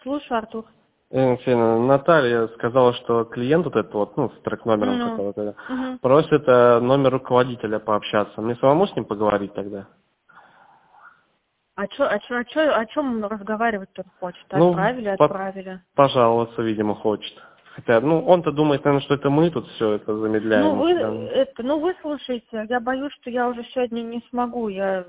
Слушаю, Артур. Фина, Наталья сказала, что клиент вот этот вот, ну, с трек-номером Ну. какого-то, Мгм. просит номер руководителя пообщаться. Мне самому с ним поговорить тогда? О чем он разговаривать-то хочет? Ну, Отправили. пожаловаться, видимо, хочет. Хотя, ну, он-то думает, наверное, что это мы тут все это замедляем. Выслушайте, я боюсь, что я уже сегодня не смогу,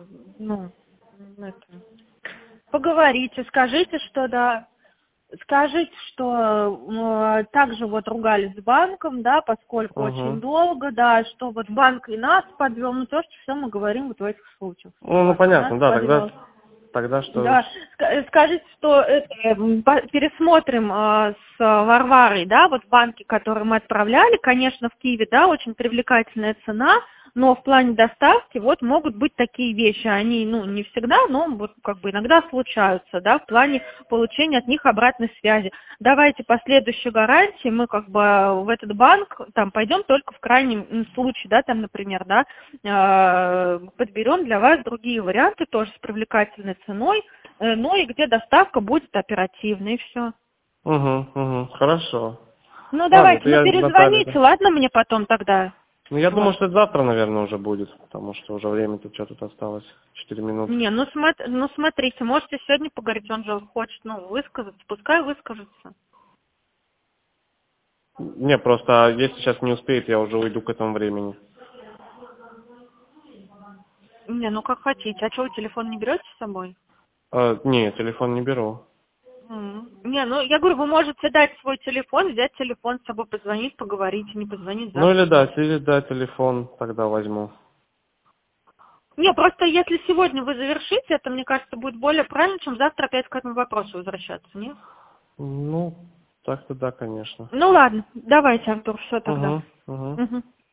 поговорите, скажите, что да, скажите, что также вот ругались с банком, да, поскольку очень долго, да, что вот банк и нас подвел, ну то, что все мы говорим вот в этих случаях. Ну, понятно, да, тогда что... Да, скажите, что пересмотрим с Варварой, да, вот банки, которые мы отправляли, конечно, в Киеве, да, очень привлекательная цена, но в плане доставки вот могут быть такие вещи, они, ну, не всегда, но вот как бы иногда случаются, да, в плане получения от них обратной связи. Давайте по следующей гарантии мы как бы в этот банк там пойдем только в крайнем случае, да, там, например, да, подберем для вас другие варианты тоже с привлекательной ценой, ну и где доставка будет оперативной, и все. Хорошо. Ну давайте, перезвоните, Наталья, ладно, мне потом тогда? ну, я думаю, что это завтра, наверное, уже будет, потому что уже время-то что тут осталось, 4 минуты. Не, смотрите, можете сегодня поговорить, он же хочет, высказаться, пускай выскажется. Не, просто если сейчас не успеет, я уже уйду к этому времени. Не, как хотите. А что, вы телефон не берете с собой? Не, телефон не беру. Не, я говорю, вы можете дать свой телефон, взять телефон с собой, позвонить, поговорить, не позвонить завтра. Ну или дать телефон тогда возьму. Не, просто если сегодня вы завершите, это, мне кажется, будет более правильно, чем завтра опять к этому вопросу возвращаться, нет? Ну, так-то да, конечно. Ну ладно, давайте, Артур, все тогда. Угу. Угу.